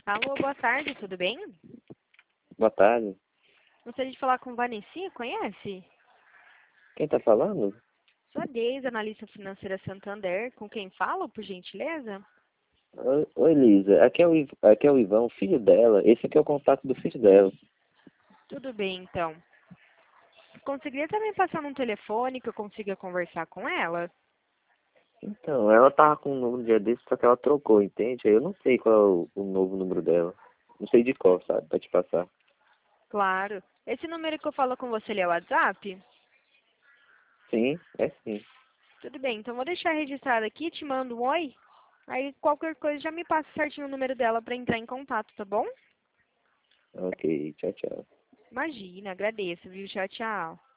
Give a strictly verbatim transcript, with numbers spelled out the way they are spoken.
Alô, boa tarde, tudo bem? Boa tarde. Gostaria de falar com Vanessinha, conhece? Quem tá falando? Sou a Deise, analista financeira Santander. Com quem falo, por gentileza? Oi, oi, Lisa. Aqui é, o, Iv- aqui é o Ivan, o filho dela. Esse aqui é o contato do filho dela. Tudo bem, então. Conseguiria também passar num telefone que eu consiga conversar com ela? Então, ela tava com um número dia desse, só que ela trocou, entende? Aí eu não sei qual é o, o novo número dela. Não sei de qual, sabe? Pra te passar. Claro. Esse número que eu falo com você, ele é o WhatsApp? Sim, é sim. Tudo bem, então vou deixar registrado aqui, te mando um oi. Aí qualquer coisa já me passa certinho o número dela para entrar em contato, tá bom? Ok, tchau, tchau. Imagina, agradeço, viu? Tchau, tchau.